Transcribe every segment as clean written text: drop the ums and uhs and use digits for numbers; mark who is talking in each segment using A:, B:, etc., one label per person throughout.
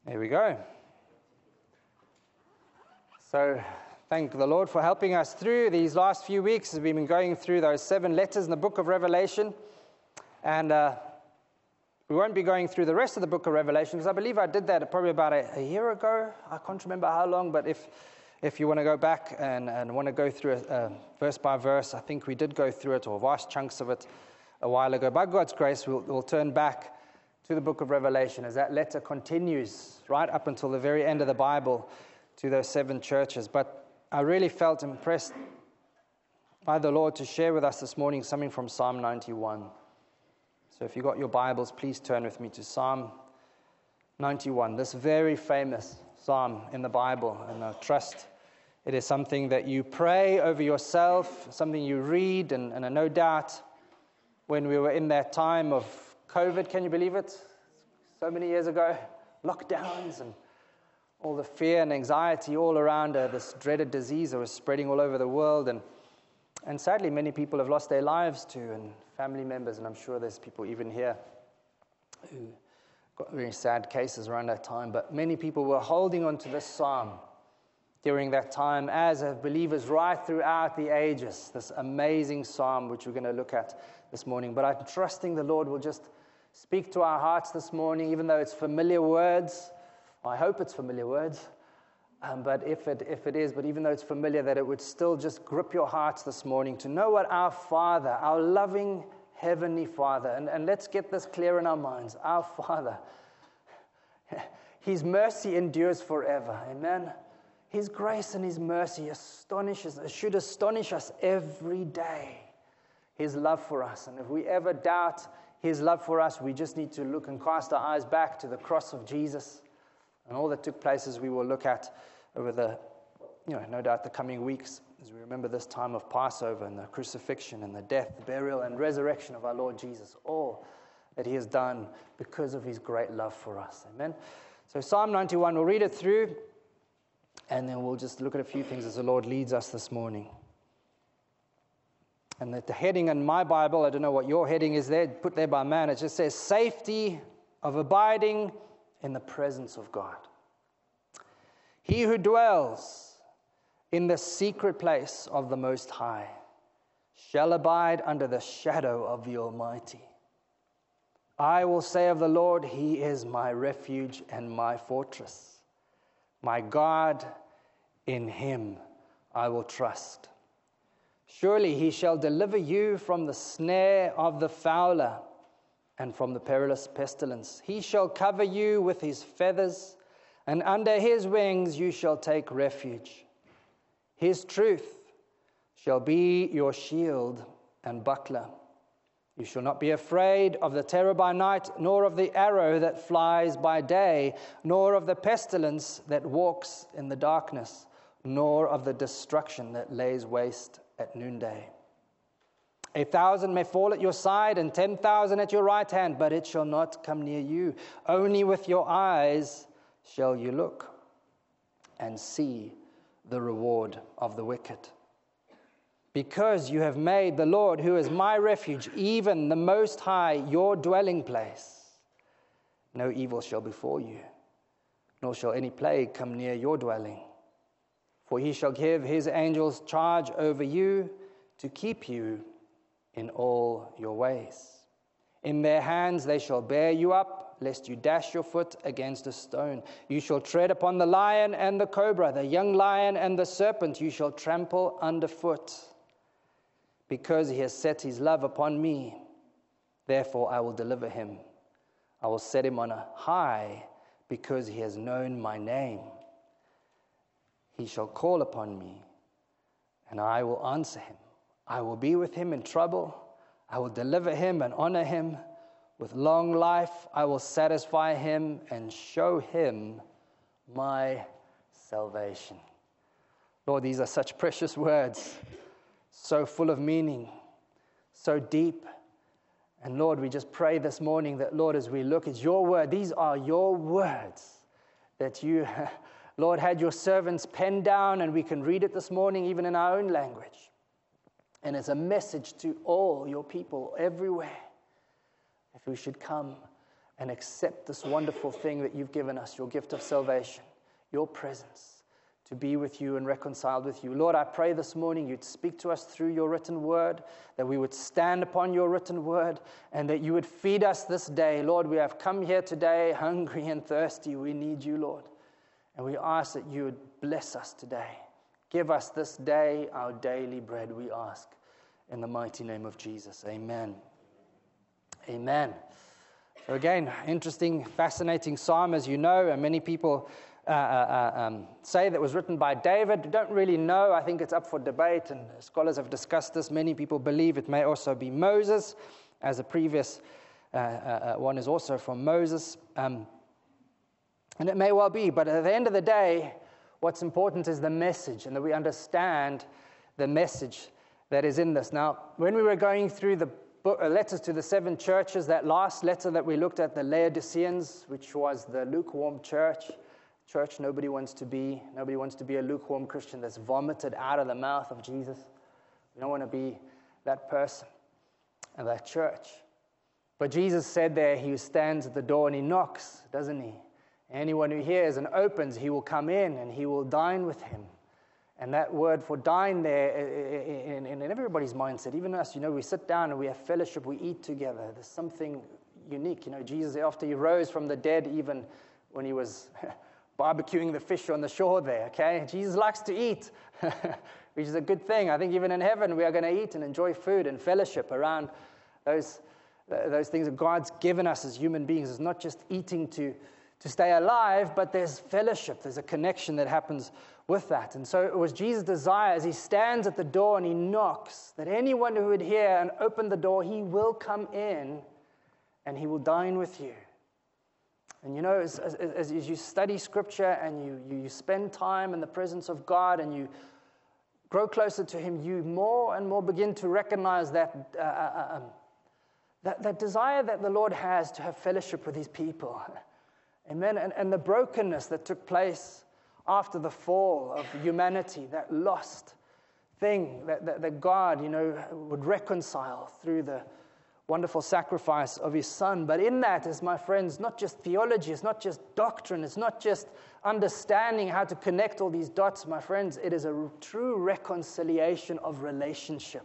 A: There we go. So, thank the Lord for helping us through these last few weeks as we've been going through those 7 letters in the book of Revelation. And we won't be going through the rest of the book of Revelation because I believe I did that probably about a year ago. I can't remember how long, but if you want to go back and want to go through it verse by verse, I think we did go through it, or vast chunks of it, a while ago. By God's grace, we'll turn back to the book of Revelation as that letter continues right up until the very end of the Bible to those 7 churches. But I really felt impressed by the Lord to share with us this morning something from Psalm 91. So if you've got your Bibles, please turn with me to Psalm 91, this very famous psalm in the Bible. And I trust it is something that you pray over yourself, something you read, and no doubt when we were in that time of COVID, can you believe it? So many years ago, lockdowns and all the fear and anxiety all around this dreaded disease that was spreading all over the world. And sadly, many people have lost their lives too, and family members, and I'm sure there's people even here who got very sad cases around that time. But many people were holding on to this psalm during that time, as have believers right throughout the ages, this amazing psalm which we're going to look at this morning. But I'm trusting the Lord will just speak to our hearts this morning, even though it's familiar words. I hope it's familiar words, but if it is, but even though it's familiar, that it would still just grip your hearts this morning to know what our Father, our loving Heavenly Father, and let's get this clear in our minds, our Father, His mercy endures forever, amen? His grace and His mercy should astonish us every day, His love for us. And if we ever doubt His love for us, we just need to look and cast our eyes back to the cross of Jesus and all that took place, as we will look at over the, no doubt the coming weeks, as we remember this time of Passover and the crucifixion and the death, burial, and resurrection of our Lord Jesus, all that He has done because of His great love for us. Amen. So Psalm 91, we'll read it through, and then we'll just look at a few things as the Lord leads us this morning. And that the heading in my Bible, I don't know what your heading is there, put there by man, it just says, safety of abiding in the presence of God. He who dwells in the secret place of the Most High shall abide under the shadow of the Almighty. I will say of the Lord, He is my refuge and my fortress. My God, in Him I will trust. Surely He shall deliver you from the snare of the fowler and from the perilous pestilence. He shall cover you with His feathers, and under His wings you shall take refuge. His truth shall be your shield and buckler. You shall not be afraid of the terror by night, nor of the arrow that flies by day, nor of the pestilence that walks in the darkness, nor of the destruction that lays waste at noonday. 1,000 may fall at your side and 10,000 at your right hand, but it shall not come near you. Only with your eyes shall you look and see the reward of the wicked. Because you have made the Lord, who is my refuge, even the Most High, your dwelling place, no evil shall befall you, nor shall any plague come near your dwelling. For He shall give His angels charge over you to keep you in all your ways. In their hands they shall bear you up, lest you dash your foot against a stone. You shall tread upon the lion and the cobra, the young lion and the serpent you shall trample underfoot. Because He has set His love upon me, therefore I will deliver him. I will set him on a high, because he has known my name. He shall call upon me, and I will answer him. I will be with him in trouble. I will deliver him and honor him. With long life I will satisfy him and show him my salvation. Lord, these are such precious words, so full of meaning, so deep. And Lord, we just pray this morning that, Lord, as we look at your word, these are your words that you, Lord, had your servants pen down, and we can read it this morning even in our own language. And it's a message to all your people everywhere. If we should come and accept this wonderful thing that you've given us, your gift of salvation, your presence, to be with you and reconciled with you. Lord, I pray this morning you'd speak to us through your written word, that we would stand upon your written word, and that you would feed us this day. Lord, we have come here today hungry and thirsty. We need you, Lord. And we ask that you would bless us today. Give us this day our daily bread, we ask. In the mighty name of Jesus, amen. Amen. So again, interesting, fascinating psalm, as you know, and many people say that was written by David. Don't really know. I think it's up for debate, and scholars have discussed this. Many people believe it may also be Moses, as a previous one is also from Moses. And it may well be, but at the end of the day, what's important is the message, and that we understand the message that is in this. Now, when we were going through the letters to the 7 churches, that last letter that we looked at, the Laodiceans, which was the lukewarm church nobody wants to be. Nobody wants to be a lukewarm Christian that's vomited out of the mouth of Jesus. We don't want to be that person and that church. But Jesus said there, he stands at the door and he knocks, doesn't he? Anyone who hears and opens, he will come in and he will dine with him. And that word for dine there, in everybody's mindset, even us, we sit down and we have fellowship, we eat together. There's something unique. Jesus, after he rose from the dead, even when he was barbecuing the fish on the shore there, okay? Jesus likes to eat, which is a good thing. I think even in heaven, we are going to eat and enjoy food and fellowship around those things that God's given us as human beings. It's not just eating to stay alive, but there's fellowship. There's a connection that happens with that. And so it was Jesus' desire, as he stands at the door and he knocks, that anyone who would hear and open the door, he will come in and he will dine with you. And as you study Scripture and you spend time in the presence of God and you grow closer to him, you more and more begin to recognize that desire that the Lord has to have fellowship with his people. Amen. And the brokenness that took place after the fall of humanity, that lost thing that God, would reconcile through the wonderful sacrifice of his Son. But in that is, my friends, not just theology, it's not just doctrine, it's not just understanding how to connect all these dots, my friends. It is a true reconciliation of relationship.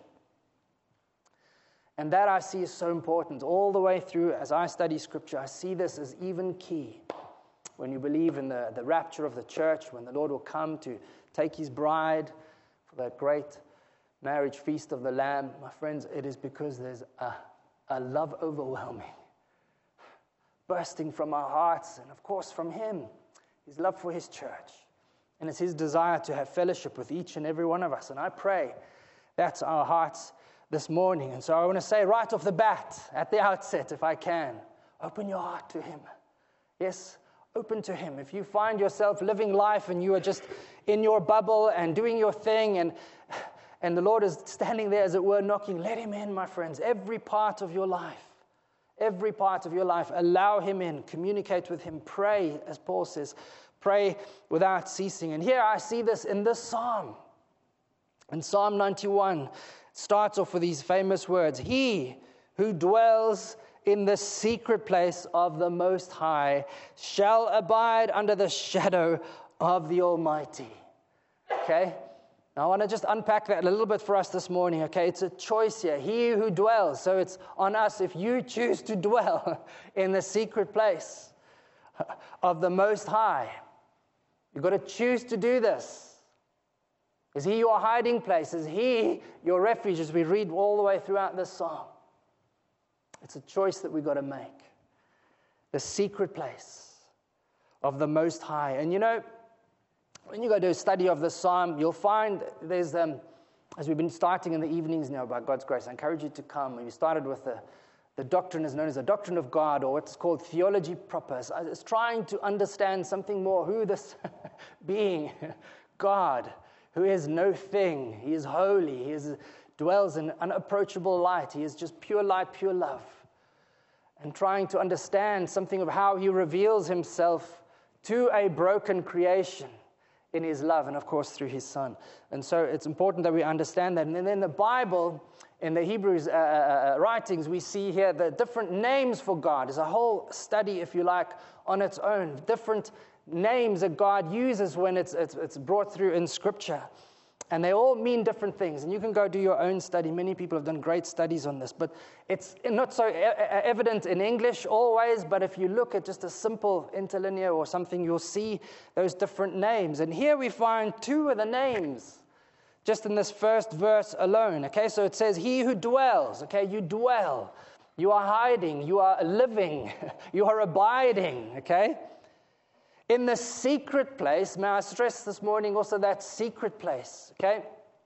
A: And that I see is so important. All the way through, as I study Scripture, I see this as even key. When you believe in the rapture of the church, when the Lord will come to take his bride for that great marriage feast of the Lamb, my friends, it is because there's a love overwhelming, bursting from our hearts, and of course from him, his love for his church. And it's his desire to have fellowship with each and every one of us. And I pray that's our hearts this morning. And so I want to say right off the bat, at the outset, if I can, open your heart to him. Yes, open to him. If you find yourself living life and you are just in your bubble and doing your thing, and the Lord is standing there, as it were, knocking, let him in, my friends. Every part of your life, allow him in. Communicate with him. Pray, as Paul says. Pray without ceasing. And here I see this in this psalm. In Psalm 91, starts off with these famous words, "He who dwells in the secret place of the Most High shall abide under the shadow of the Almighty." Okay? Now I want to just unpack that a little bit for us this morning, okay? It's a choice here. He who dwells. So it's on us if you choose to dwell in the secret place of the Most High. You've got to choose to do this. Is he your hiding place? Is he your refuge, as we read all the way throughout this psalm? It's a choice that we've got to make. The secret place of the Most High. And when you go do a study of this psalm, you'll find there's, as we've been starting in the evenings now by God's grace, I encourage you to come. We started with the doctrine is known as the doctrine of God, or what's called theology proper. It's trying to understand something more, who this being, God, who is no thing. He is holy. He dwells in unapproachable light. He is just pure light, pure love. And trying to understand something of how he reveals himself to a broken creation in his love, and of course through his Son. And so it's important that we understand that. And then the Bible, in the Hebrews writings, we see here the different names for God. There's a whole study, if you like, on its own. Different names that God uses when it's brought through in Scripture. And they all mean different things. And you can go do your own study. Many people have done great studies on this. But it's not so evident in English always. But if you look at just a simple interlinear or something, you'll see those different names. And here we find two of the names just in this first verse alone. Okay, so it says, he who dwells. Okay, you dwell. You are hiding. You are living. You are abiding. Okay? In the secret place, may I stress this morning also that secret place, okay?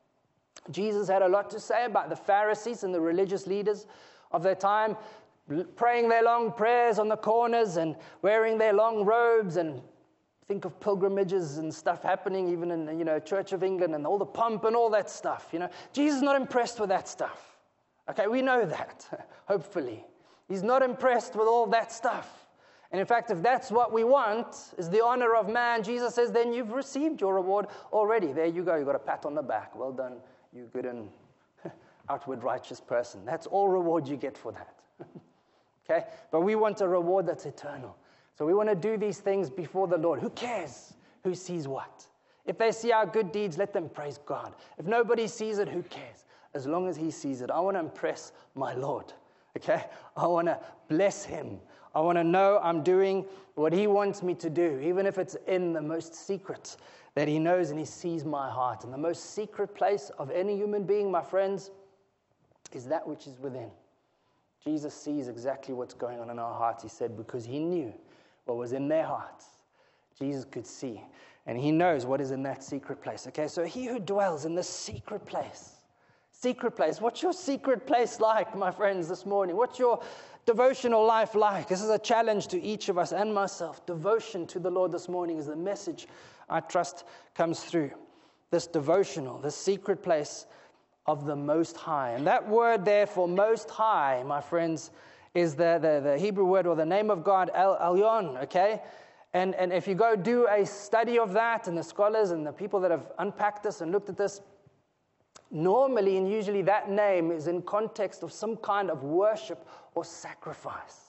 A: Jesus had a lot to say about the Pharisees and the religious leaders of their time, praying their long prayers on the corners and wearing their long robes, and think of pilgrimages and stuff happening even in, Church of England and all the pomp and all that stuff, Jesus is not impressed with that stuff, okay? We know that, hopefully. He's not impressed with all that stuff. And in fact, if that's what we want, is the honor of man, Jesus says, then you've received your reward already. There you go. You got a pat on the back. Well done, you good and outward righteous person. That's all reward you get for that. Okay? But we want a reward that's eternal. So we want to do these things before the Lord. Who cares who sees what? If they see our good deeds, let them praise God. If nobody sees it, who cares? As long as he sees it. I want to impress my Lord. Okay? I want to bless him. I want to know I'm doing what he wants me to do, even if it's in the most secret that he knows and he sees my heart. And the most secret place of any human being, my friends, is that which is within. Jesus sees exactly what's going on in our hearts, he said, because he knew what was in their hearts. Jesus could see, and he knows what is in that secret place. Okay, so he who dwells in the secret place. Secret place. What's your secret place like, my friends, this morning? What's your devotional life like? This is a challenge to each of us and myself. Devotion to the Lord this morning is the message I trust comes through. This devotional, this secret place of the Most High. And that word there for Most High, my friends, is the Hebrew word or the name of God, El Elyon, okay? And if you go do a study of that, and the scholars and the people that have unpacked this and looked at this, normally and usually that name is in context of some kind of worship or sacrifice.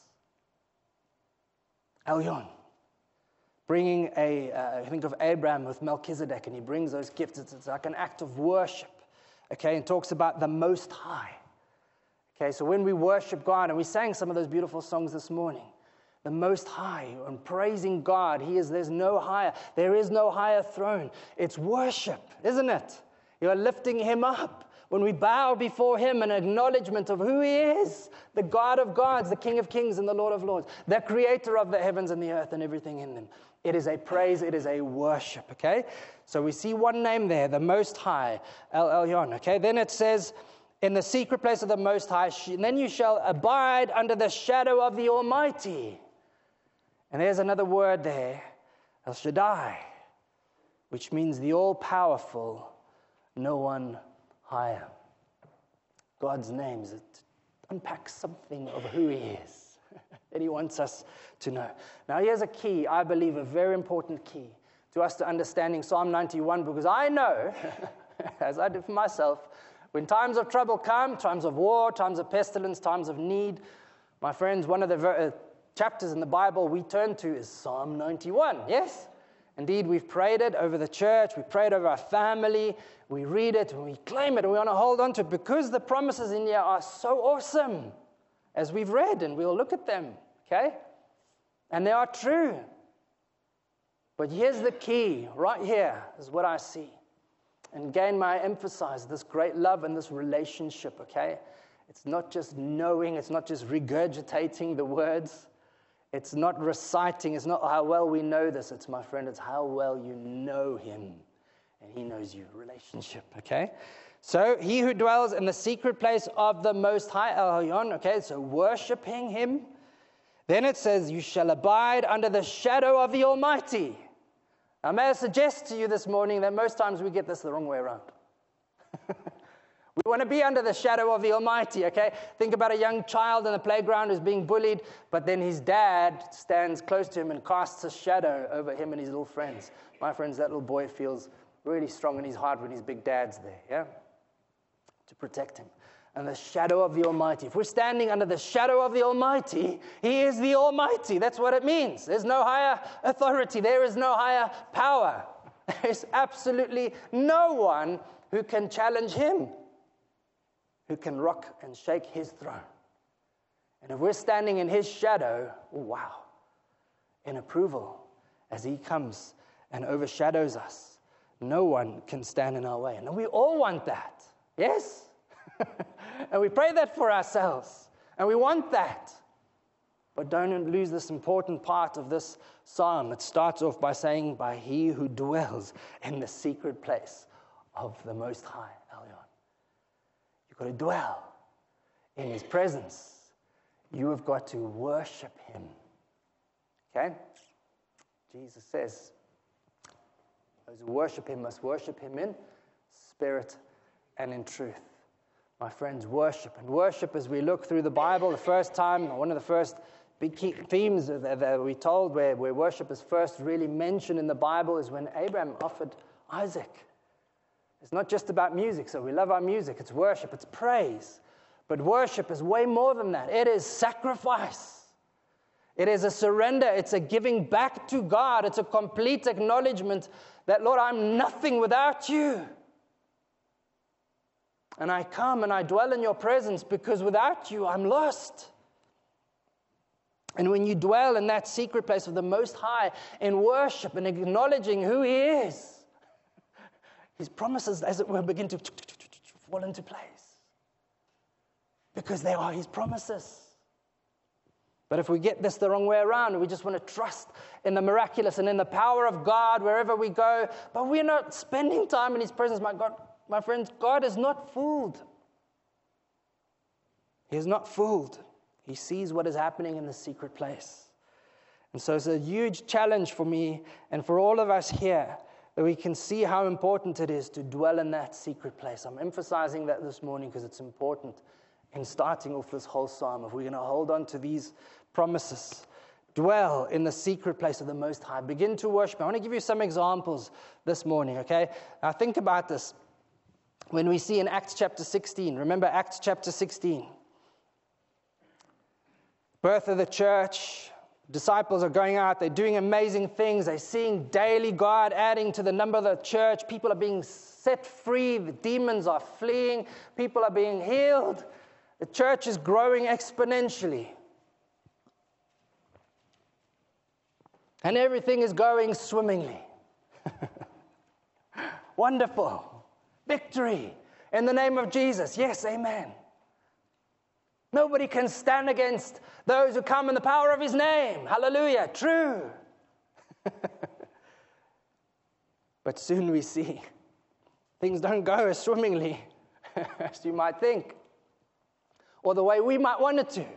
A: Elyon. Bringing think of Abraham with Melchizedek, and he brings those gifts. It's like an act of worship. Okay, and talks about the Most High. Okay, so when we worship God, and we sang some of those beautiful songs this morning, the Most High, and praising God, there's no higher. There is no higher throne. It's worship, isn't it? You are lifting him up. When we bow before him in acknowledgement of who he is, the God of gods, the King of kings and the Lord of lords, the creator of the heavens and the earth and everything in them. It is a praise, it is a worship, okay? So we see one name there, the Most High, El Elyon, okay? Then it says, in the secret place of the Most High, then you shall abide under the shadow of the Almighty. And there's another word there, El Shaddai, which means the all-powerful, no one higher. God's names, it unpacks something of who he is that he wants us to know. Now here's a key, I believe a very important key to us to understanding Psalm 91, because I know, as I do for myself, when times of trouble come, times of war, times of pestilence, times of need, my friends, one of the chapters in the Bible we turn to is Psalm 91, yes? Indeed, we've prayed it over the church, we prayed over our family, we read it, and we claim it, and we want to hold on to it because the promises in here are so awesome, as we've read, and we'll look at them, okay? And they are true. But here's the key, right here is what I see. And again, may I emphasize this great love and this relationship, okay? It's not just knowing, it's not just regurgitating the words. It's not reciting, it's not how well we know this. It's, my friend, it's how well you know him. And he knows you. Relationship, okay? So, he who dwells in the secret place of the Most High, El Elyon, okay? So, worshiping him. Then it says, you shall abide under the shadow of the Almighty. Now, may I suggest to you this morning that most times we get this the wrong way around. We want to be under the shadow of the Almighty, okay? Think about a young child in the playground who's being bullied, but then his dad stands close to him and casts a shadow over him and his little friends. My friends, that little boy feels really strong in his heart when his big dad's there, yeah? To protect him. and the shadow of the Almighty. If we're standing under the shadow of the Almighty, He is the Almighty. That's what it means. There's no higher authority. There is no higher power. There's absolutely no one who can challenge Him, who can rock and shake His throne. And if we're standing in His shadow, oh, wow, in approval, as He comes and overshadows us, no one can stand in our way. And we all want that. Yes? And we pray that for ourselves. And we want that. But don't lose this important part of this psalm. It starts off by saying, by He who dwells in the secret place of the Most High. Elyon. You've got to dwell in His presence. You have got to worship Him. Okay? Jesus says, those who worship Him must worship Him in spirit and in truth. My friends, worship. And worship, as we look through the Bible, the first time, one of the first big key themes that we're told where worship is first really mentioned in the Bible is when Abraham offered Isaac. It's not just about music, so we love our music. It's worship, it's praise. But worship is way more than that. It is sacrifice. It is a surrender. It's a giving back to God. It's a complete acknowledgement that, Lord, I'm nothing without you. And I come and I dwell in your presence because without you, I'm lost. And when you dwell in that secret place of the Most High in worship and acknowledging who He is, His promises, as it were, begin to fall into place. Because they are His promises. But if we get this the wrong way around, we just want to trust in the miraculous and in the power of God wherever we go, but we're not spending time in His presence. My God, my friends, God is not fooled. He is not fooled. He sees what is happening in the secret place. And so it's a huge challenge for me and for all of us here that we can see how important it is to dwell in that secret place. I'm emphasizing that this morning because it's important in starting off this whole psalm. If we're going to hold on to these promises, dwell in the secret place of the Most High. Begin to worship. I want to give you some examples this morning, okay? Now think about this. When we see in Acts chapter 16, remember Acts chapter 16, birth of the church, disciples are going out, they're doing amazing things, they're seeing daily God adding to the number of the church, people are being set free, the demons are fleeing, people are being healed, the church is growing exponentially. And everything is going swimmingly. Wonderful. Victory in the name of Jesus. Yes, amen. Nobody can stand against those who come in the power of His name. Hallelujah. True. But soon we see things don't go as swimmingly as you might think, or the way we might want it to.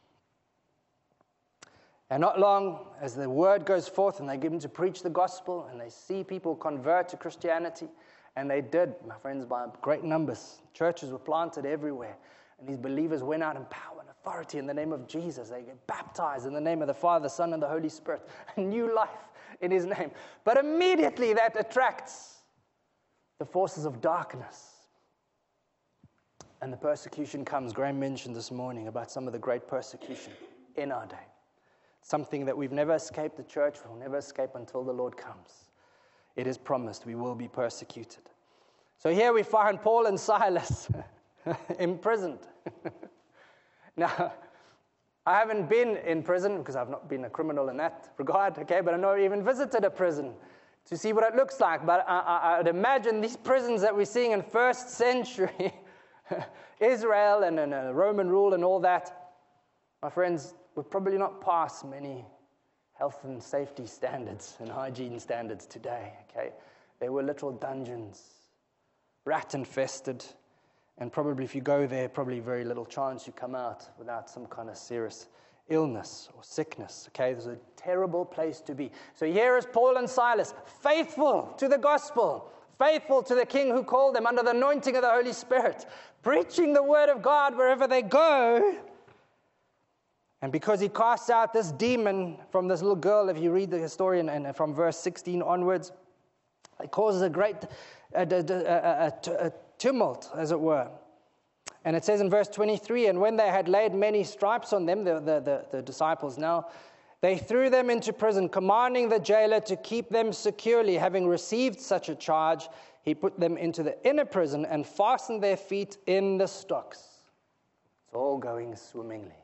A: And not long as the word goes forth and they begin to preach the gospel and they see people convert to Christianity, and they did, my friends, by great numbers. Churches were planted everywhere. And these believers went out in power and authority in the name of Jesus. They get baptized in the name of the Father, the Son, and the Holy Spirit. A new life in His name. But immediately that attracts the forces of darkness. And the persecution comes. Graham mentioned this morning about some of the great persecution in our day. Something that we've never escaped, the church will never escape until the Lord comes. It is promised we will be persecuted. So here we find Paul and Silas imprisoned. Now, I haven't been in prison because I've not been a criminal in that regard, okay, but I've not even visited a prison to see what it looks like. But I'd imagine these prisons that we're seeing in first century Israel and Roman rule and all that, my friends, would probably not pass many health and safety standards and hygiene standards today, okay? They were literal dungeons, rat-infested, and probably if you go there, probably very little chance you come out without some kind of serious illness or sickness, okay? There's a terrible place to be. So here is Paul and Silas, faithful to the gospel, faithful to the King who called them under the anointing of the Holy Spirit, preaching the word of God wherever they go. And because he casts out this demon from this little girl, if you read the story and from verse 16 onwards, it causes a great tumult, as it were. And it says in verse 23, and when they had laid many stripes on them, the disciples now, they threw them into prison, commanding the jailer to keep them securely. Having received such a charge, he put them into the inner prison and fastened their feet in the stocks. It's all going swimmingly.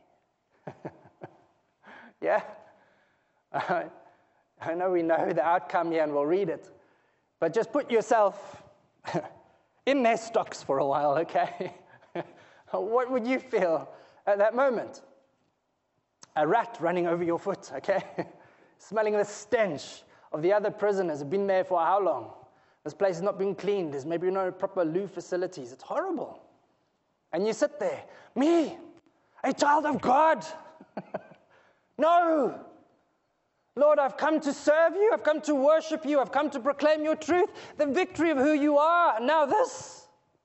A: Yeah? I know we know the outcome here and we'll read it. But just put yourself in their stocks for a while, okay? What would you feel at that moment? A rat running over your foot, okay? Smelling the stench of the other prisoners have been there for how long? This place has not been cleaned. There's maybe no proper loo facilities. It's horrible. And you sit there, me, a child of God. No. Lord, I've come to serve you. I've come to worship you. I've come to proclaim your truth, the victory of who you are. Now this.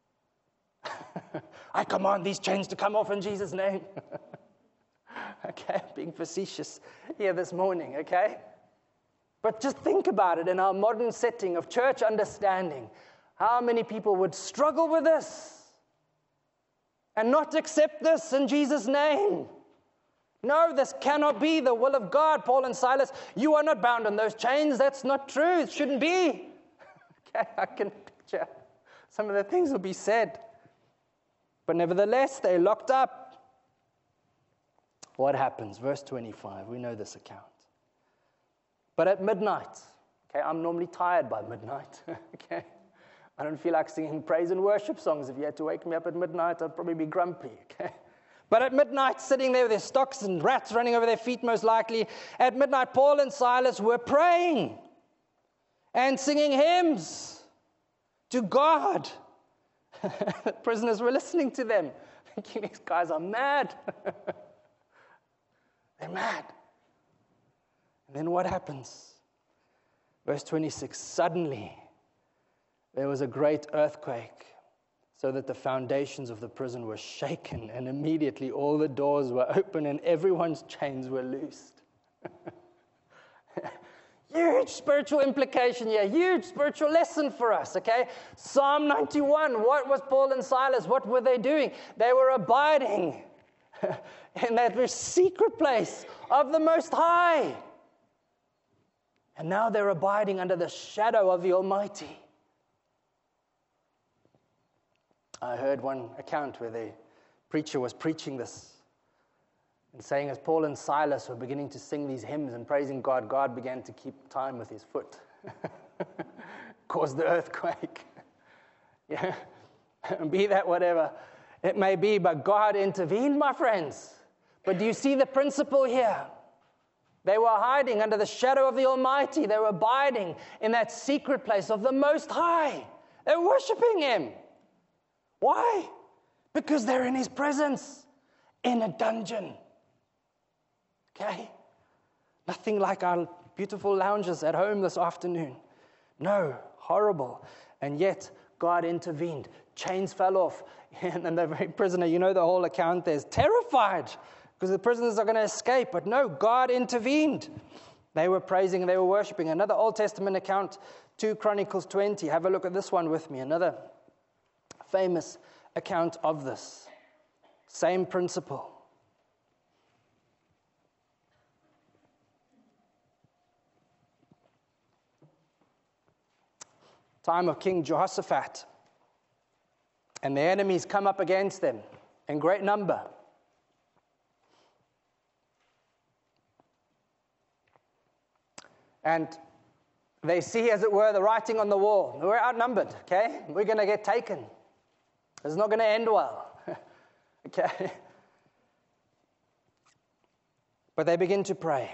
A: I command these chains to come off in Jesus' name. Okay, being facetious here this morning, okay? But just think about it in our modern setting of church understanding. How many people would struggle with this and not accept this in Jesus' name? No, this cannot be the will of God. Paul and Silas, you are not bound in those chains. That's not true. It shouldn't be. Okay, I can picture some of the things will be said. But nevertheless, they're locked up. What happens? Verse 25, we know this account. But at midnight, okay, I'm normally tired by midnight, okay? I don't feel like singing praise and worship songs. If you had to wake me up at midnight, I'd probably be grumpy, okay? But at midnight, sitting there with their stocks and rats running over their feet most likely, at midnight, Paul and Silas were praying and singing hymns to God. The prisoners were listening to them, thinking these guys are mad. They're mad. And then what happens? Verse 26, suddenly there was a great earthquake, so that the foundations of the prison were shaken, and immediately all the doors were open and everyone's chains were loosed. Huge spiritual implication here, huge spiritual lesson for us, okay? Psalm 91, what was Paul and Silas? What were they doing? They were abiding in that secret place of the Most High. And now they're abiding under the shadow of the Almighty. I heard one account where the preacher was preaching this and saying as Paul and Silas were beginning to sing these hymns and praising God, God began to keep time with his foot. Caused the earthquake. Yeah, be that whatever it may be, but God intervened, my friends. But do you see the principle here? They were hiding under the shadow of the Almighty. They were abiding in that secret place of the Most High. They're worshiping him. Why? Because they're in his presence, in a dungeon. Okay? Nothing like our beautiful lounges at home this afternoon. No, horrible. And yet, God intervened. Chains fell off. And the very prisoner, you know the whole account there's terrified because the prisoners are going to escape. But no, God intervened. They were praising and they were worshiping. Another Old Testament account, 2 Chronicles 20. Have a look at this one with me. Another famous account of this. Same principle. Time of King Jehoshaphat. And the enemies come up against them in great number. And they see, as it were, the writing on the wall. We're outnumbered, okay? We're going to get taken. It's not going to end well, okay? But they begin to pray.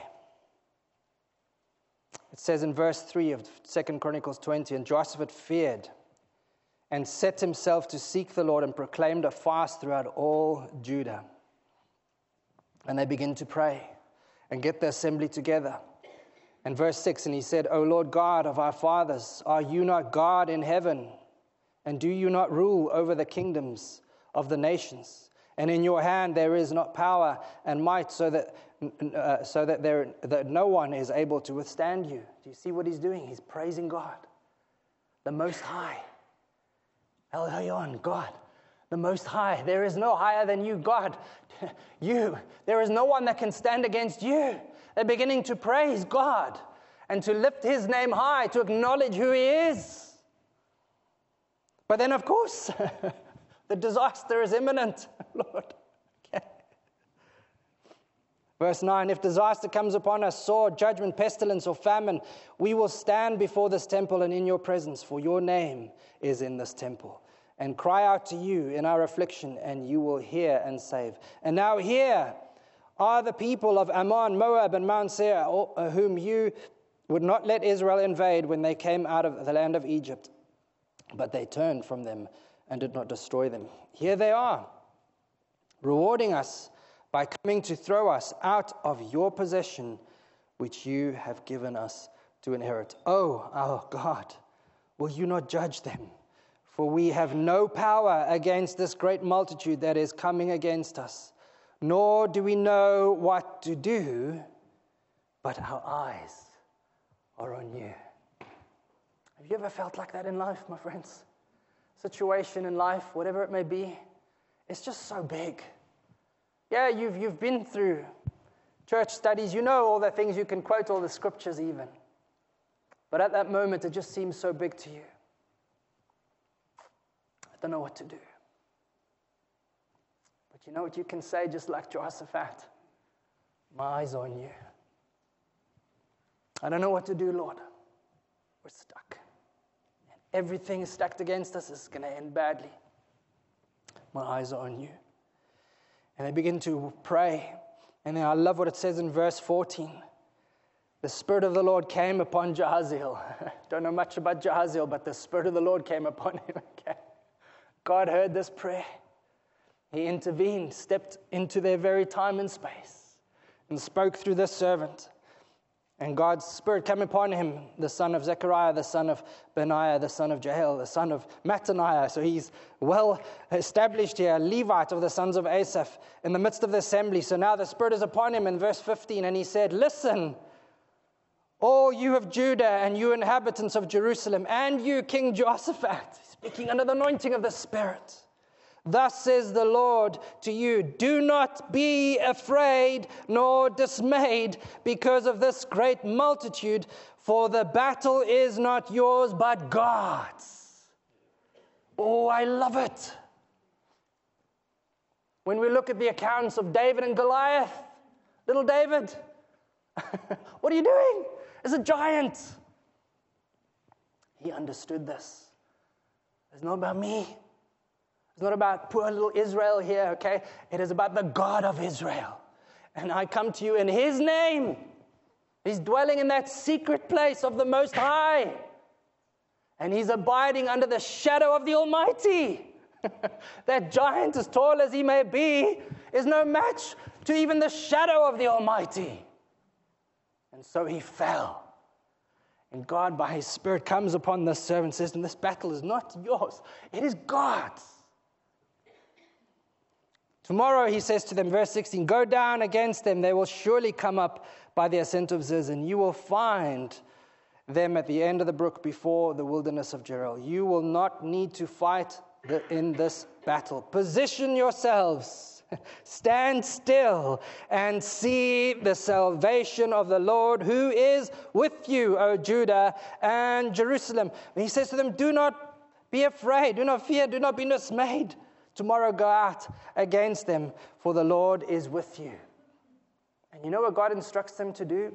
A: It says in verse 3 of 2 Chronicles 20, and Jehoshaphat feared and set himself to seek the Lord and proclaimed a fast throughout all Judah. And they begin to pray and get the assembly together. And verse 6, and he said, O Lord God of our fathers, are you not God in heaven? And do you not rule over the kingdoms of the nations? And in your hand there is not power and might, so that no one is able to withstand you. Do you see what he's doing? He's praising God, the Most High. El Elyon, God, the Most High. There is no higher than you, God. There is no one that can stand against you. They're beginning to praise God and to lift his name high, to acknowledge who he is. But then, of course, the disaster is imminent, Lord. Okay. Verse 9, if disaster comes upon us, sword, judgment, pestilence, or famine, we will stand before this temple and in your presence, for your name is in this temple, and cry out to you in our affliction, and you will hear and save. And now here are the people of Ammon, Moab, and Mount Seir, whom you would not let Israel invade when they came out of the land of Egypt. But they turned from them and did not destroy them. Here they are, rewarding us by coming to throw us out of your possession, which you have given us to inherit. Oh, our God, will you not judge them? For we have no power against this great multitude that is coming against us, nor do we know what to do, but our eyes are on you. Have you ever felt like that in life, my friends? Situation in life, whatever it may be, it's just so big. Yeah, you've been through church studies. You know all the things. You can quote all the scriptures even. But at that moment, it just seems so big to you. I don't know what to do. But you know what you can say, just like Jehoshaphat? My eyes are on you. I don't know what to do, Lord. We're stuck. And everything is stacked against us. It's going to end badly. My eyes are on you. And they begin to pray. And then I love what it says in verse 14. The Spirit of the Lord came upon Jahaziel. Don't know much about Jahaziel, but the Spirit of the Lord came upon him. Okay. God heard this prayer. He intervened, stepped into their very time and space, and spoke through this servant. And God's Spirit came upon him, the son of Zechariah, the son of Benaiah, the son of Jael, the son of Mattaniah. So he's well established here, a Levite of the sons of Asaph, in the midst of the assembly. So now the Spirit is upon him in verse 15, and he said, listen, all you of Judah and you inhabitants of Jerusalem, and you, King Jehoshaphat, speaking under the anointing of the Spirit. Thus says the Lord to you, do not be afraid nor dismayed because of this great multitude, for the battle is not yours but God's. Oh, I love it. When we look at the accounts of David and Goliath, little David, what are you doing? It's a giant. He understood this. It's not about me. It's not about poor little Israel here, okay? It is about the God of Israel. And I come to you in his name. He's dwelling in that secret place of the Most High. And he's abiding under the shadow of the Almighty. That giant, as tall as he may be, is no match to even the shadow of the Almighty. And so he fell. And God, by his Spirit, comes upon this servant and says, and this battle is not yours. It is God's. Tomorrow, he says to them, verse 16, go down against them. They will surely come up by the ascent of Ziz, and you will find them at the end of the brook before the wilderness of Jeruel. You will not need to fight in this battle. Position yourselves. Stand still and see the salvation of the Lord who is with you, O Judah and Jerusalem. And he says to them, do not be afraid, do not fear, do not be dismayed. Tomorrow go out against them, for the Lord is with you. And you know what God instructs them to do?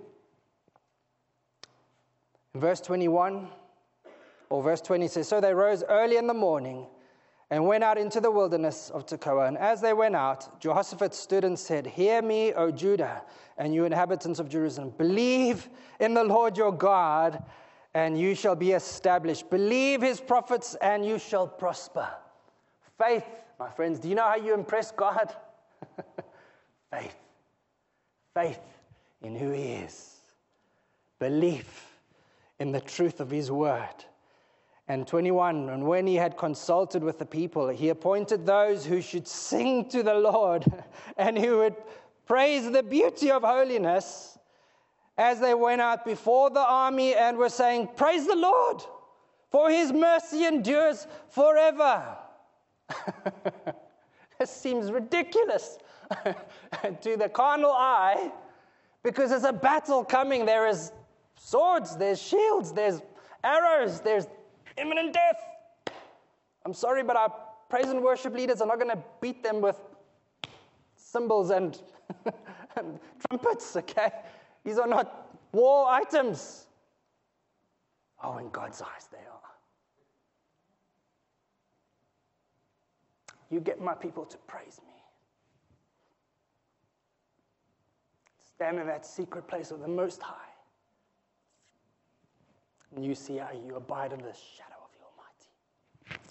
A: In verse 21, or verse 20 says, so they rose early in the morning and went out into the wilderness of Tekoa. And as they went out, Jehoshaphat stood and said, hear me, O Judah, and you inhabitants of Jerusalem. Believe in the Lord your God, and you shall be established. Believe his prophets, and you shall prosper. Faith, my friends, do you know how you impress God? Faith. Faith in who he is. Belief in the truth of his word. And 21, and when he had consulted with the people, he appointed those who should sing to the Lord and who would praise the beauty of holiness as they went out before the army and were saying, praise the Lord, for his mercy endures forever. This seems ridiculous to the carnal eye, because there's a battle coming. There is swords, there's shields, there's arrows, there's imminent death. I'm sorry, but our praise and worship leaders are not going to beat them with cymbals and, and trumpets, okay? These are not war items. Oh, in God's eyes they are. You get my people to praise me. Stand in that secret place of the Most High. And you see how you abide in the shadow of the Almighty.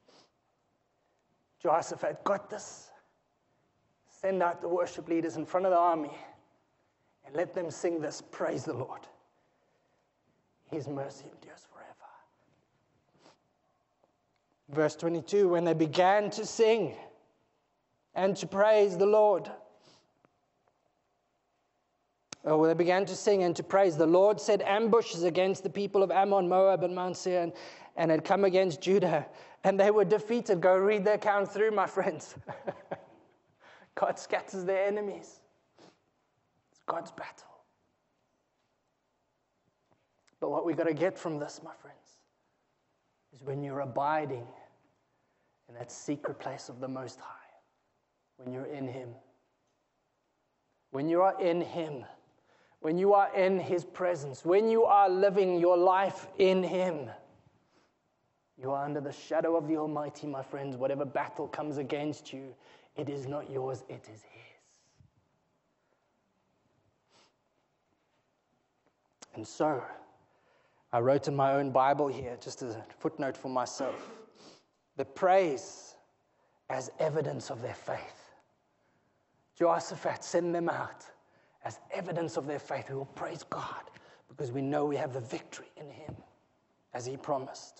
A: Jehoshaphat got this. Send out the worship leaders in front of the army and let them sing this, praise the Lord. His mercy endures forever. Verse 22, when they began to sing and to praise the Lord, they began to sing and to praise, the Lord set ambushes against the people of Ammon, Moab, and Mount Seir, and had come against Judah, and they were defeated. Go read the account through, my friends. God scatters their enemies. It's God's battle. But what we got to get from this, my friends, is when you're abiding in that secret place of the Most High, when you're in Him, when you are in Him, when you are in His presence, when you are living your life in Him, you are under the shadow of the Almighty, my friends. Whatever battle comes against you, it is not yours, it is His. And so, I wrote in my own Bible here, just as a footnote for myself, the praise as evidence of their faith. Jehoshaphat, send them out as evidence of their faith. We will praise God because we know we have the victory in Him, as He promised.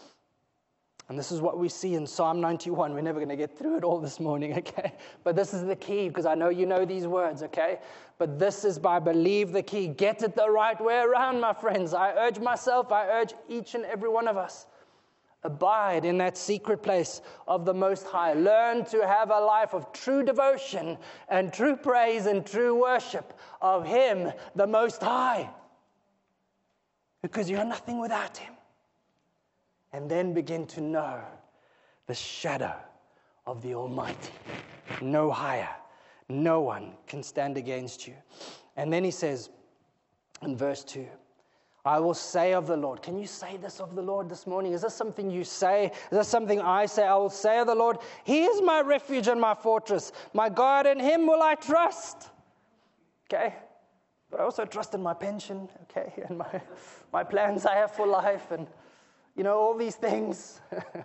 A: And this is what we see in Psalm 91. We're never going to get through it all this morning, okay? But this is the key, because I know you know these words, okay? But this is, I believe, the key. Get it the right way around, my friends. I urge myself, I urge each and every one of us. Abide in that secret place of the Most High. Learn to have a life of true devotion and true praise and true worship of Him, the Most High. Because you're nothing without Him. And then begin to know the shadow of the Almighty. No higher. No one can stand against you. And then he says in verse 2, I will say of the Lord. Can you say this of the Lord this morning? Is this something you say? Is this something I say? I will say of the Lord, He is my refuge and my fortress. My God, in Him will I trust. Okay? But I also trust in my pension, okay? And my plans I have for life, and all these things.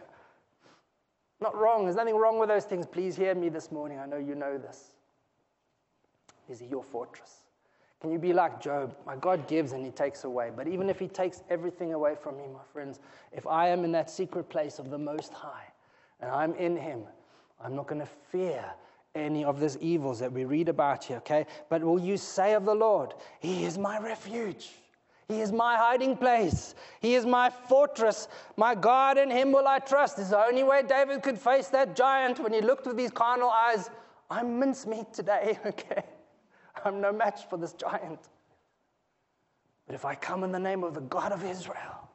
A: Not wrong. There's nothing wrong with those things. Please hear me this morning. I know you know this. Is He your fortress? Can you be like Job? My God gives and He takes away. But even if He takes everything away from me, my friends, if I am in that secret place of the Most High and I'm in Him, I'm not going to fear any of these evils that we read about here, okay? But will you say of the Lord, He is my refuge. He is my hiding place. He is my fortress. My God, in Him will I trust. This is the only way David could face that giant when he looked with these carnal eyes. I'm mincemeat today, okay? I'm no match for this giant. But if I come in the name of the God of Israel,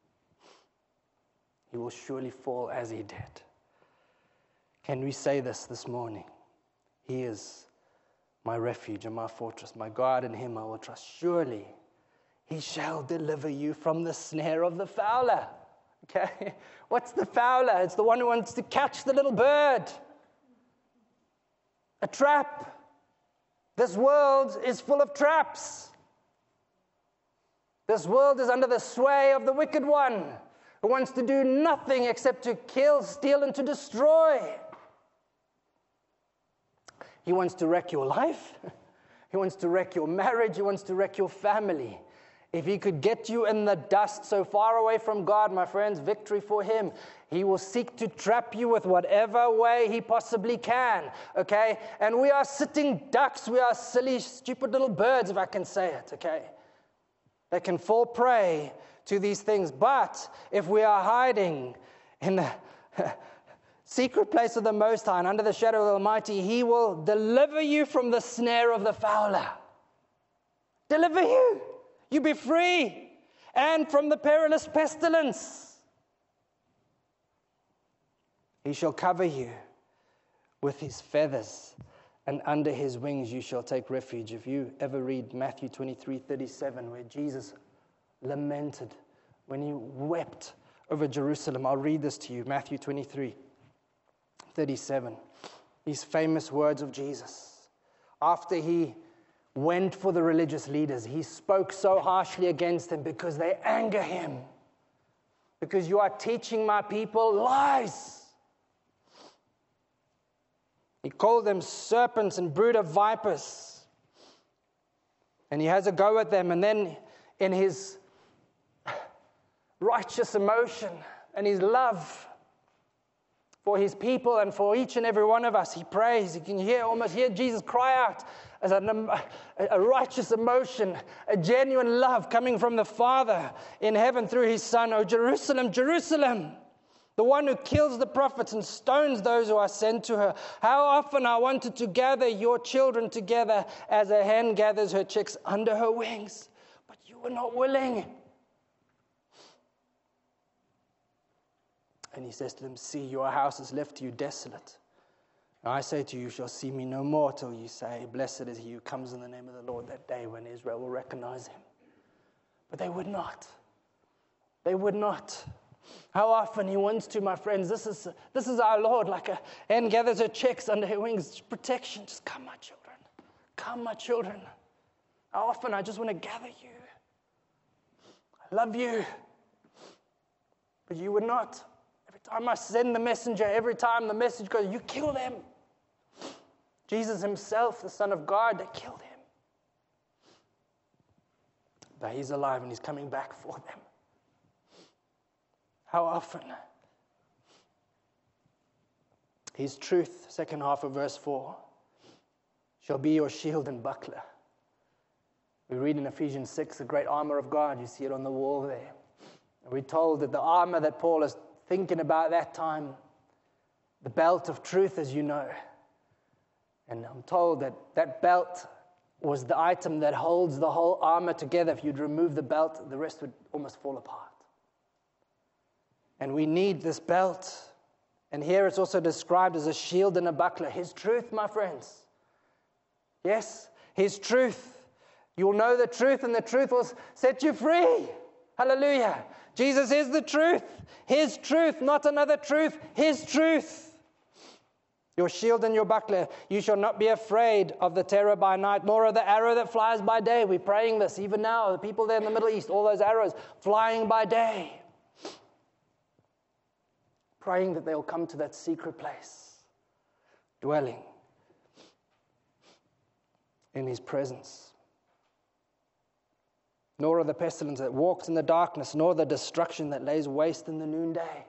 A: He will surely fall as He did. Can we say this morning? He is my refuge and my fortress. My God, in Him I will trust. Surely He shall deliver you from the snare of the fowler. Okay? What's the fowler? It's the one who wants to catch the little bird. A trap. This world is full of traps. This world is under the sway of the wicked one, who wants to do nothing except to kill, steal, and to destroy. He wants to wreck your life. He wants to wreck your marriage. He wants to wreck your family. If he could get you in the dust so far away from God, my friends, victory for him. He will seek to trap you with whatever way he possibly can, okay? And we are sitting ducks. We are silly, stupid little birds, if I can say it, okay? They can fall prey to these things. But if we are hiding in secret place of the Most High and under the shadow of the Almighty, He will deliver you from the snare of the fowler. Deliver you. You be free. And from the perilous pestilence. He shall cover you with His feathers, and under His wings you shall take refuge. If you ever read Matthew 23:37, where Jesus lamented when He wept over Jerusalem, I'll read this to you. Matthew 23:37. These famous words of Jesus. After He went for the religious leaders, He spoke so harshly against them because they anger Him. Because you are teaching my people lies. He called them serpents and brood of vipers. And He has a go at them. And then in His righteous emotion and His love for His people and for each and every one of us, He prays. You can almost hear Jesus cry out as a righteous emotion, a genuine love coming from the Father in heaven through His Son. Oh, Jerusalem, Jerusalem, the one who kills the prophets and stones those who are sent to her. How often I wanted to gather your children together as a hen gathers her chicks under her wings, but you were not willing. And He says to them, see, your house is left to you desolate. And I say to you, you shall see me no more till you say, blessed is he who comes in the name of the Lord, that day when Israel will recognize Him. But they would not. They would not. How often He wants to, my friends. This is our Lord, like a hen gathers her chicks under her wings. Protection. Just come, my children. Come, my children. How often I just want to gather you. I love you. But you would not. Every time I send the messenger, every time the message goes, you kill them. Jesus Himself, the Son of God, they killed Him. But He's alive and He's coming back for them. How often? His truth, second half of verse 4, shall be your shield and buckler. We read in Ephesians 6, the great armor of God. You see it on the wall there. And we're told that the armor that Paul is thinking about that time, the belt of truth, as you know. And I'm told that that belt was the item that holds the whole armor together. If you'd remove the belt, the rest would almost fall apart. And we need this belt. And here it's also described as a shield and a buckler. His truth, my friends. Yes, His truth. You'll know the truth, and the truth will set you free. Hallelujah. Jesus is the truth. His truth, not another truth. His truth. Your shield and your buckler. You shall not be afraid of the terror by night, nor of the arrow that flies by day. We're praying this even now. The people there in the Middle East, all those arrows flying by day. Praying that they'll come to that secret place, dwelling in His presence. Nor of the pestilence that walks in the darkness, nor the destruction that lays waste in the noonday.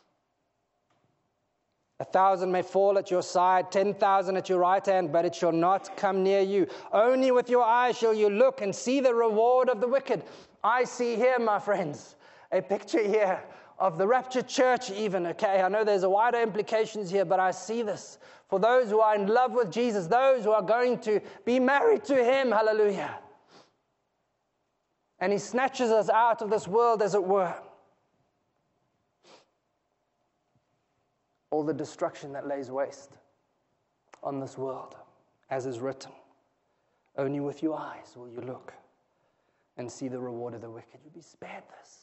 A: 1,000 may fall at your side, 10,000 at your right hand, but it shall not come near you. Only with your eyes shall you look and see the reward of the wicked. I see here, my friends, a picture here of the raptured church even, okay? I know there's a wider implications here, but I see this. For those who are in love with Jesus, those who are going to be married to Him, hallelujah. And He snatches us out of this world, as it were. All the destruction that lays waste on this world, as is written. Only with your eyes will you look and see the reward of the wicked. You'll be spared this.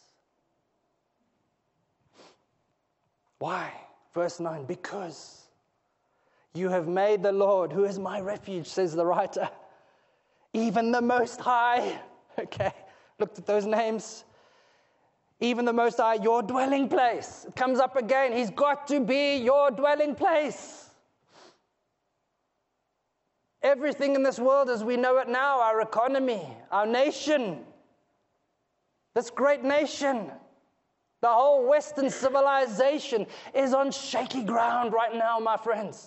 A: Why? Verse 9, because you have made the Lord, who is my refuge, says the writer, even the Most High. Okay, looked at those names. Even the Most High, your dwelling place. It comes up again. He's got to be your dwelling place. Everything in this world as we know it now, our economy, our nation, this great nation, the whole Western civilization is on shaky ground right now, my friends.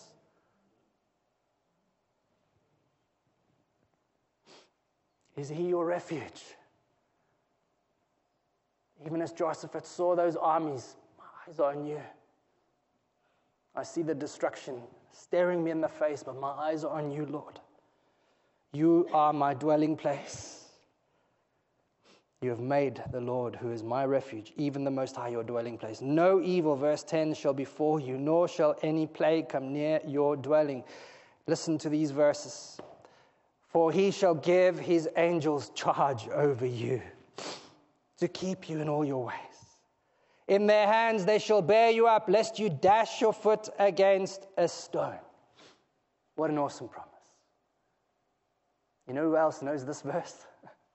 A: Is He your refuge? Even as Jehoshaphat saw those armies, my eyes are on you. I see the destruction staring me in the face, but my eyes are on you, Lord. You are my dwelling place. You have made the Lord, who is my refuge, even the Most High, your dwelling place. No evil, verse 10, shall befall you, nor shall any plague come near your dwelling. Listen to these verses. For he shall give his angels charge over you, to keep you in all your ways. In their hands they shall bear you up, lest you dash your foot against a stone. What an awesome promise. You know who else knows this verse?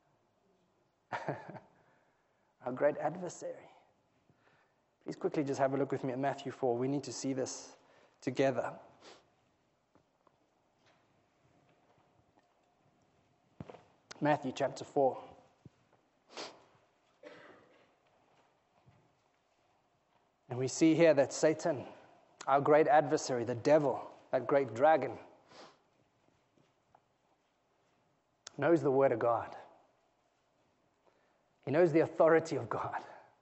A: Our great adversary. Please quickly just have a look with me at Matthew 4. We need to see this together. Matthew chapter 4. And we see here that Satan, our great adversary, the devil, that great dragon, knows the word of God. He knows the authority of God.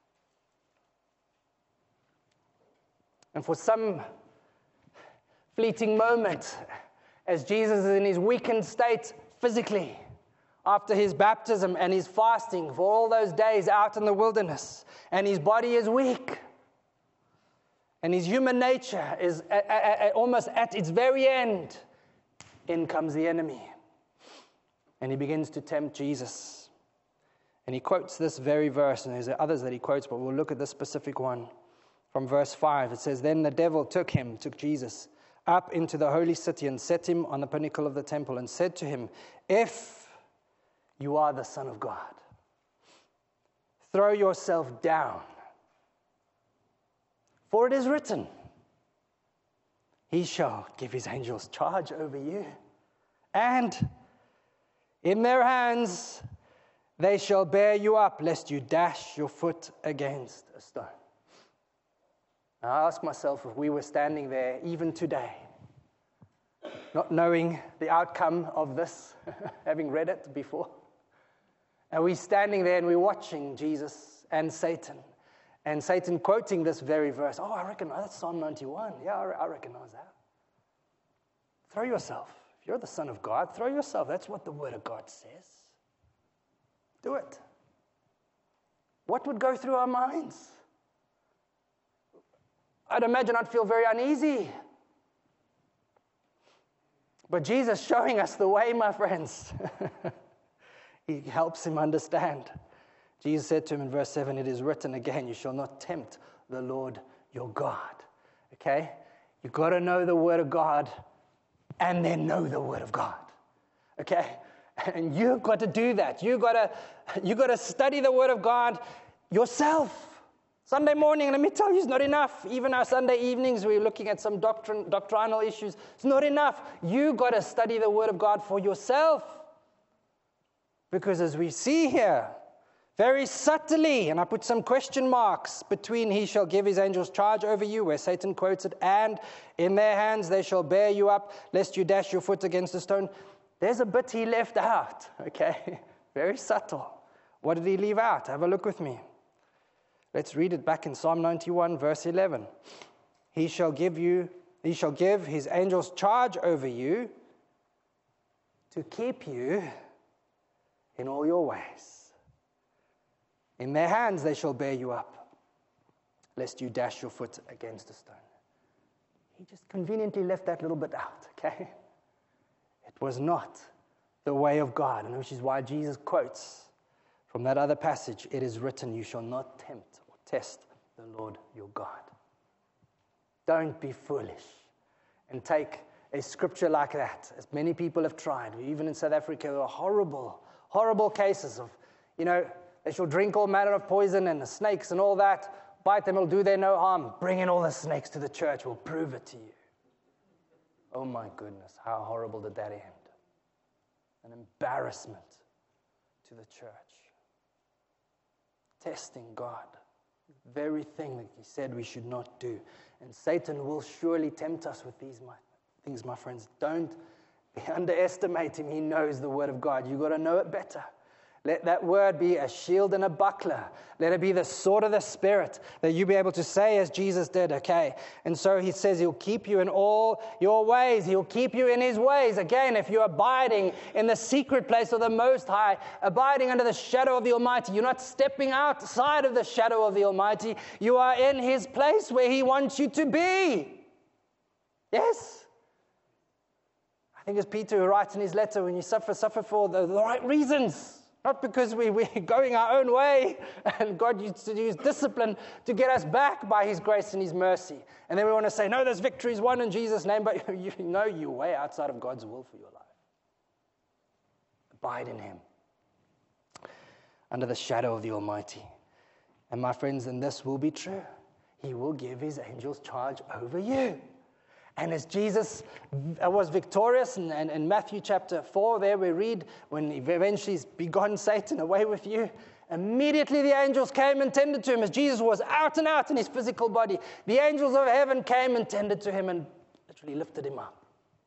A: And for some fleeting moment, as Jesus is in his weakened state physically, after his baptism and his fasting for all those days out in the wilderness, and his body is weak, and his human nature is almost at its very end, in comes the enemy. And he begins to tempt Jesus. And he quotes this very verse, and there's others that he quotes, but we'll look at this specific one. From verse 5, it says, Then the devil took Jesus, up into the holy city and set him on the pinnacle of the temple and said to him, If you are the Son of God, throw yourself down. For it is written, He shall give His angels charge over you, and in their hands they shall bear you up, lest you dash your foot against a stone. Now, I ask myself, if we were standing there even today, not knowing the outcome of this, having read it before, and we standing there and we're watching Jesus and Satan quoting this very verse. Oh, I recognize that's Psalm 91. Yeah, I recognize that. Throw yourself. If you're the Son of God, throw yourself. That's what the Word of God says. Do it. What would go through our minds? I'd imagine I'd feel very uneasy. But Jesus showing us the way, my friends. He helps him understand. Jesus said to him in verse 7, It is written again, you shall not tempt the Lord your God. Okay? You've got to know the Word of God and then know the Word of God. Okay? And you've got to do that. You've got to study the Word of God yourself. Sunday morning, let me tell you, it's not enough. Even our Sunday evenings, we're looking at some doctrinal issues. It's not enough. You've got to study the Word of God for yourself. Because as we see here, very subtly, and I put some question marks between He shall give His angels charge over you, where Satan quotes it, and in their hands they shall bear you up, lest you dash your foot against a stone. There's a bit He left out, okay? Very subtle. What did He leave out? Have a look with me. Let's read it back in Psalm 91, verse 11. He shall give His angels charge over you to keep you in all your ways. In their hands they shall bear you up, lest you dash your foot against a stone. He just conveniently left that little bit out, okay? It was not the way of God, and which is why Jesus quotes from that other passage, It is written, you shall not tempt or test the Lord your God. Don't be foolish and take a scripture like that, as many people have tried. Even in South Africa, there are horrible, horrible cases of, they shall drink all manner of poison and the snakes and all that. Bite them, it'll do them no harm. Bring in all the snakes to the church, we'll prove it to you. Oh my goodness, how horrible did that end? An embarrassment to the church. Testing God, the very thing that He said we should not do. And Satan will surely tempt us with these things, my friends. Don't underestimate him. He knows the Word of God. You've got to know it better. Let that word be a shield and a buckler. Let it be the sword of the Spirit that you be able to say as Jesus did, okay? And so he says he'll keep you in all your ways. He'll keep you in his ways. Again, if you're abiding in the secret place of the Most High, abiding under the shadow of the Almighty, you're not stepping outside of the shadow of the Almighty. You are in his place where he wants you to be. Yes? I think it's Peter who writes in his letter, when you suffer for the right reasons. Not because we're going our own way and God used to use discipline to get us back by his grace and his mercy. And then we want to say, no, this victory is won in Jesus' name, but you know you're way outside of God's will for your life. Abide in him, under the shadow of the Almighty. And my friends, and this will be true. He will give his angels charge over you. And as Jesus was victorious, and in Matthew chapter 4, there we read, when he eventually begotten Satan, away with you, immediately the angels came and tended to him. As Jesus was out and out in his physical body, the angels of heaven came and tended to him and literally lifted him up.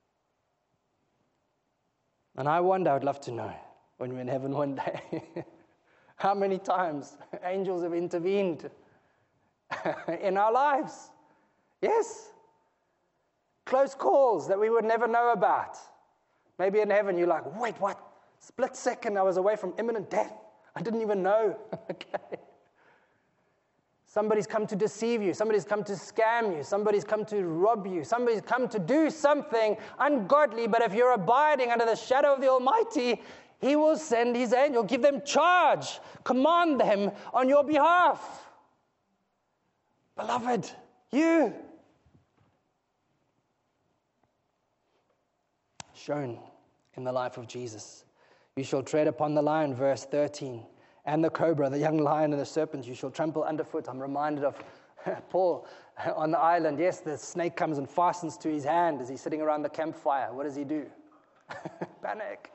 A: And I wonder, I'd love to know, when we're in heaven one day, how many times angels have intervened in our lives. Yes. Close calls that we would never know about. Maybe in heaven you're like, wait, what? Split second I was away from imminent death. I didn't even know. Okay. Somebody's come to deceive you. Somebody's come to scam you. Somebody's come to rob you. Somebody's come to do something ungodly. But if you're abiding under the shadow of the Almighty, he will send his angel, give them charge, command them on your behalf. Beloved, you shown in the life of Jesus. You shall tread upon the lion, verse 13, and the cobra, the young lion and the serpent, you shall trample underfoot. I'm reminded of Paul on the island. Yes, the snake comes and fastens to his hand as he's sitting around the campfire. What does he do? Panic.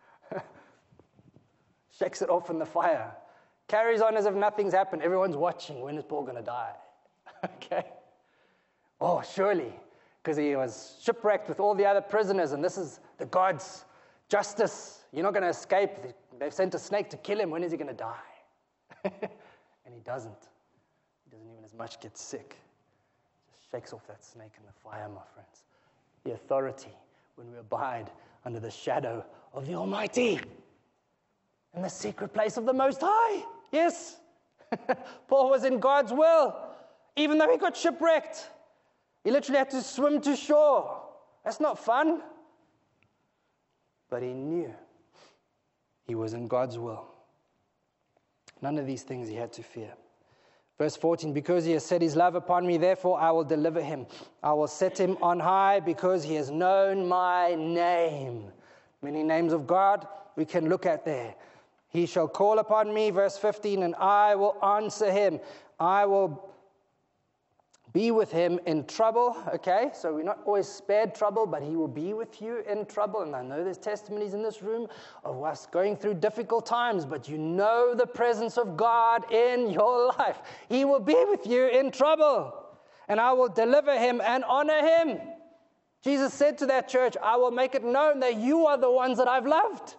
A: Shakes it off in the fire. Carries on as if nothing's happened. Everyone's watching. When is Paul going to die? Okay. Oh, surely. Because he was shipwrecked with all the other prisoners, and this is the God's justice. You're not going to escape. They've sent a snake to kill him. When is he going to die? And he doesn't. He doesn't even as much get sick. Just shakes off that snake in the fire, my friends. The authority when we abide under the shadow of the Almighty, in the secret place of the Most High. Yes. Paul was in God's will, even though he got shipwrecked. He literally had to swim to shore. That's not fun. But he knew he was in God's will. None of these things he had to fear. Verse 14, because he has set his love upon me, therefore I will deliver him. I will set him on high because he has known my name. Many names of God we can look at there. He shall call upon me, verse 15, and I will answer him. I will be with him in trouble, okay? So we're not always spared trouble, but he will be with you in trouble. And I know there's testimonies in this room of us going through difficult times, but you know the presence of God in your life. He will be with you in trouble, and I will deliver him and honor him. Jesus said to that church, I will make it known that you are the ones that I've loved.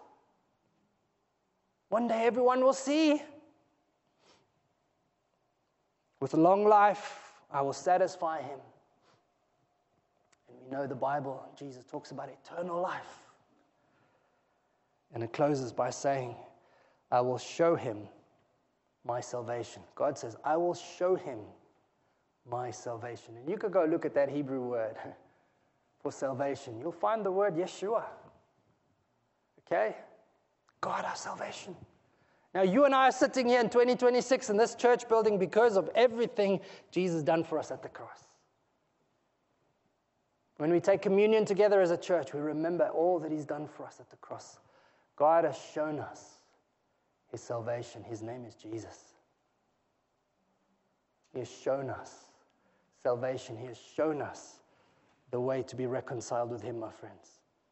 A: One day everyone will see. With a long life, I will satisfy him. And we know the Bible, Jesus talks about eternal life. And it closes by saying, I will show him my salvation. God says, I will show him my salvation. And you could go look at that Hebrew word for salvation. You'll find the word Yeshua. Okay? God, our salvation. Now, you and I are sitting here in 2026 in this church building because of everything Jesus done for us at the cross. When we take communion together as a church, we remember all that he's done for us at the cross. God has shown us his salvation. His name is Jesus. He has shown us salvation. He has shown us the way to be reconciled with him, my friends.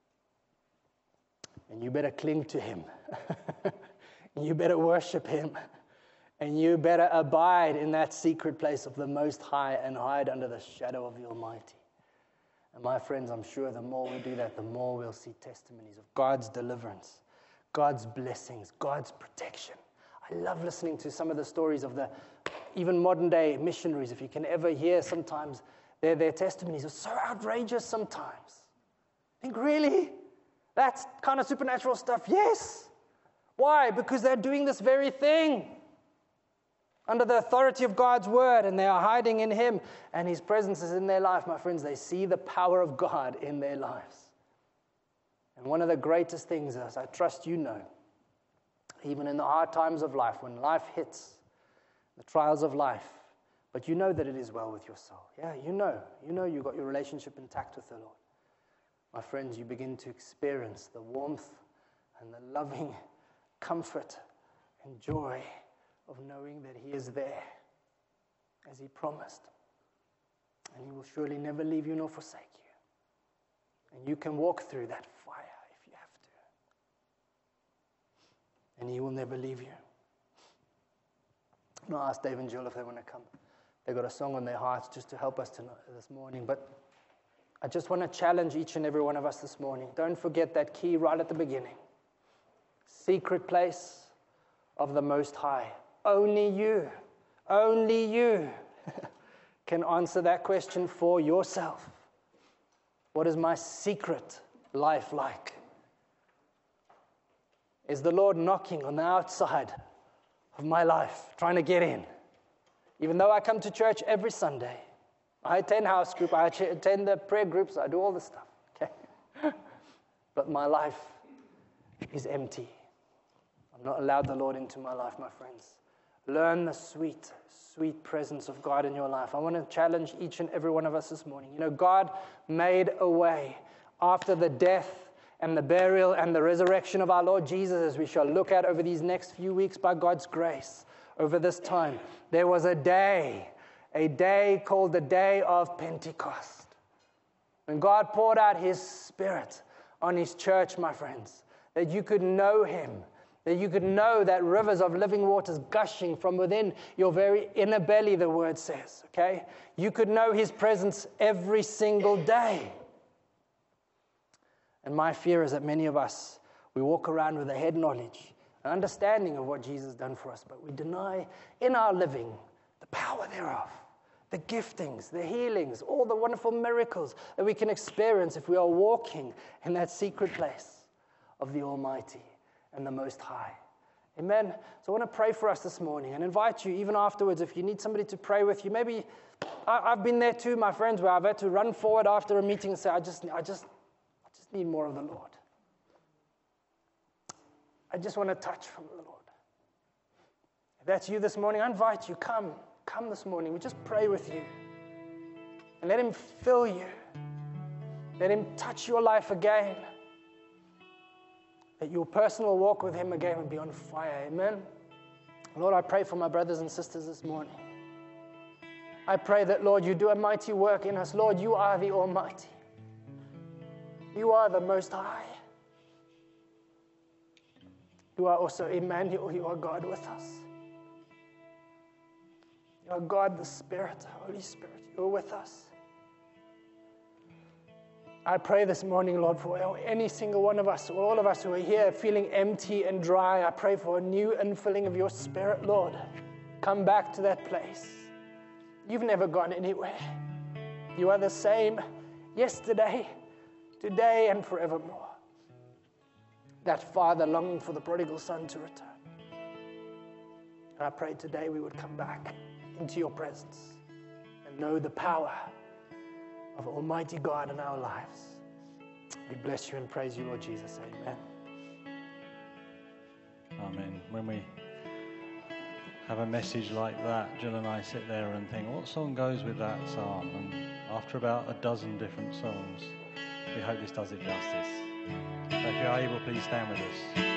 A: And you better cling to him. You better worship him. And you better abide in that secret place of the Most High and hide under the shadow of the Almighty. And my friends, I'm sure the more we do that, the more we'll see testimonies of God's deliverance, God's blessings, God's protection. I love listening to some of the stories of the even modern day missionaries. If you can ever hear sometimes their testimonies are so outrageous sometimes. I think, really? That's kind of supernatural stuff? Yes. Why? Because they're doing this very thing under the authority of God's word, and they are hiding in Him, and His presence is in their life. My friends, they see the power of God in their lives. And one of the greatest things, as I trust you know, even in the hard times of life, when life hits, the trials of life, but you know that it is well with your soul. Yeah, you know you've got your relationship intact with the Lord. My friends, you begin to experience the warmth and the loving comfort and joy of knowing that He is there as He promised. And He will surely never leave you nor forsake you. And you can walk through that fire if you have to. And He will never leave you. I'm going to ask Dave and Jill if they want to come. They've got a song on their hearts just to help us this morning. But I just want to challenge each and every one of us this morning. Don't forget that key right at the beginning. Secret place of the Most High. Only you can answer that question for yourself. What is my secret life like? Is the Lord knocking on the outside of my life, trying to get in? Even though I come to church every Sunday, I attend house group, I attend the prayer groups, I do all this stuff, okay? But my life is empty. I've not allowed the Lord into my life, my friends. Learn the sweet, sweet presence of God in your life. I want to challenge each and every one of us this morning. You know, God made a way after the death and the burial and the resurrection of our Lord Jesus, as we shall look at over these next few weeks by God's grace. Over this time, there was a day called the day of Pentecost, when God poured out His Spirit on His church, my friends, that you could know Him, that you could know that rivers of living waters gushing from within your very inner belly, the word says, okay? You could know His presence every single day. And my fear is that many of us, we walk around with a head knowledge, an understanding of what Jesus has done for us, but we deny in our living the power thereof, the giftings, the healings, all the wonderful miracles that we can experience if we are walking in that secret place of the Almighty and the Most High. Amen. So I want to pray for us this morning and invite you, even afterwards, if you need somebody to pray with you. Maybe I've been there too, my friends, where I've had to run forward after a meeting and say, I just need more of the Lord. I just want to touch from the Lord. If that's you this morning, I invite you, come this morning. We just pray with you. And let Him fill you. Let Him touch your life again. That your personal walk with Him again would be on fire. Amen. Lord, I pray for my brothers and sisters this morning. I pray that, Lord, you do a mighty work in us. Lord, you are the Almighty. You are the Most High. You are also Emmanuel. You are God with us. You are God the Spirit, Holy Spirit. You are with us. I pray this morning, Lord, for any single one of us, or all of us who are here feeling empty and dry. I pray for a new infilling of your Spirit, Lord. Come back to that place. You've never gone anywhere. You are the same yesterday, today, and forevermore. That Father longing for the prodigal son to return. And I pray today we would come back into your presence and know the power of Almighty God in our lives. We bless you and praise you, Lord Jesus. Amen.
B: Amen. When we have a message like that, Jill and I sit there and think, what song goes with that psalm? And after about a dozen different songs, we hope this does it justice. So if you're able, please stand with us.